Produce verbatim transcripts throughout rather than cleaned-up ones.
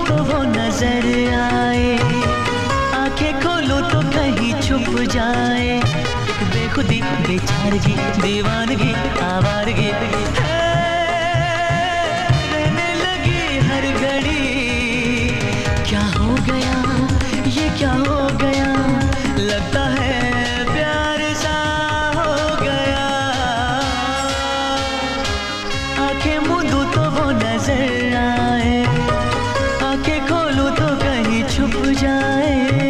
तो वो नजर आए, आंखें खोलूं तो कहीं छुप जाए। बेखुदी बेचारगी दीवानगी आवारगी है, रहने लगी हर घड़ी। क्या हो गया ये क्या हो गया, लगता है प्यार सा हो गया। आंखें मूंदूं तो वो नजर आए, आंखें खोलूं तो कहीं छुप जाए।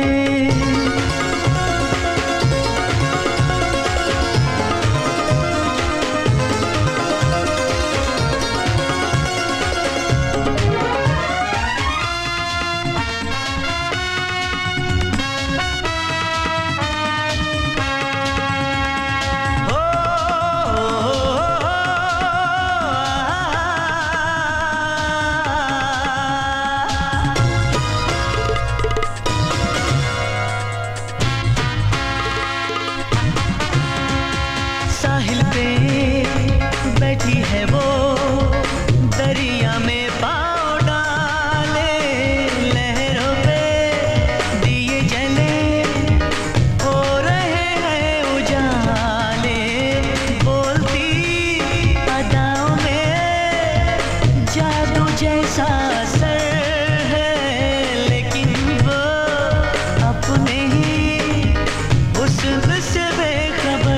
साहिल पे बैठी है वो, दरिया में पाँव डाले। लहरों पे दिए जले, हो रहे हैं उजाले। बोलती अदाओं में जादू जैसा असर है, लेकिन वो अपने ही हुस्न से बेखबर।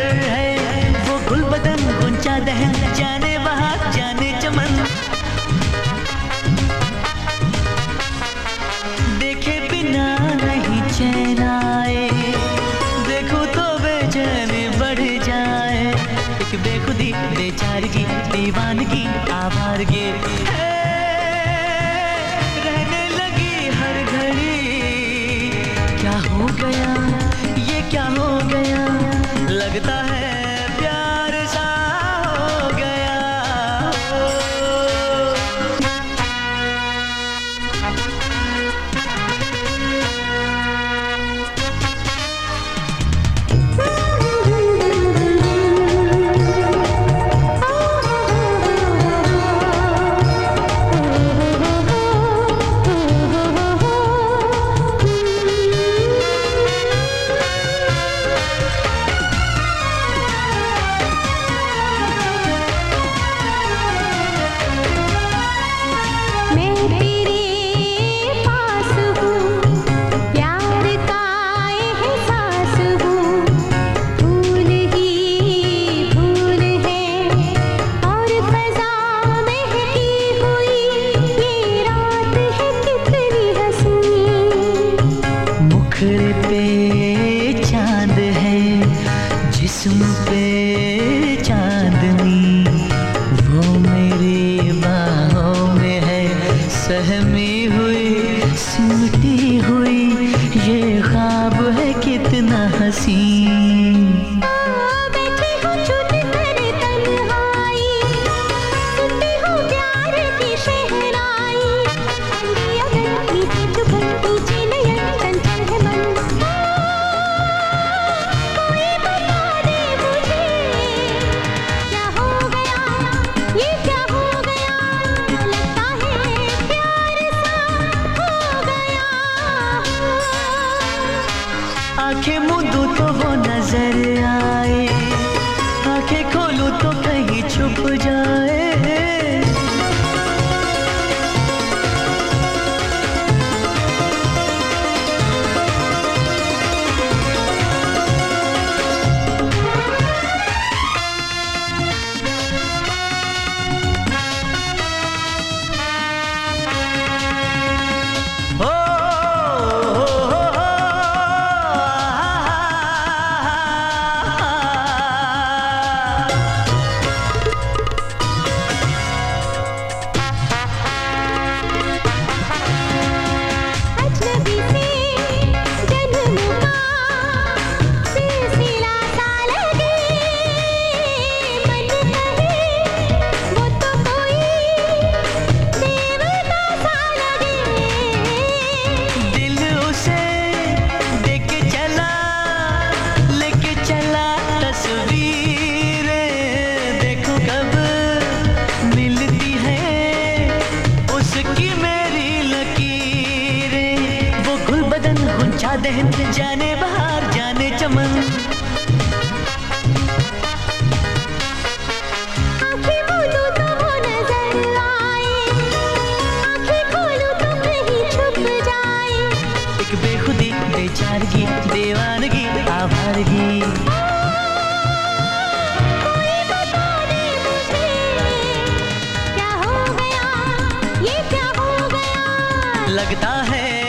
दहन जाने वहाँ जाने चमन, देखे बिना नहीं चैन आए। देखो तो बेचैनी बढ़ जाए, एक बेखुदी बेचारगी दीवानगी आवारगी है, रहने लगी हर घड़ी। क्या हो गया ये क्या हो गया, लगता है प्यार सा हो गया। मुखड़े पे चांद है, जिस्म पे चांदनी, वो मेरी बाहों में है सहमी हुई सिमटी हुई। ये ख्वाब है कितना हसीन, आंखें मूंदूं तो वो नजर आए, आंखें खोलूं तो कहीं छुप जाए। जाने हिंद जाने बाहर जाने चमन। आँखें मूंदूं तो वो नजर आए, आँखें खोलूं तो कहीं छुप जाए। एक बेखुदी बेचारगी दीवानगी आवारगी। कोई बता दे मुझे क्या हो गया, ये क्या हो गया। लगता है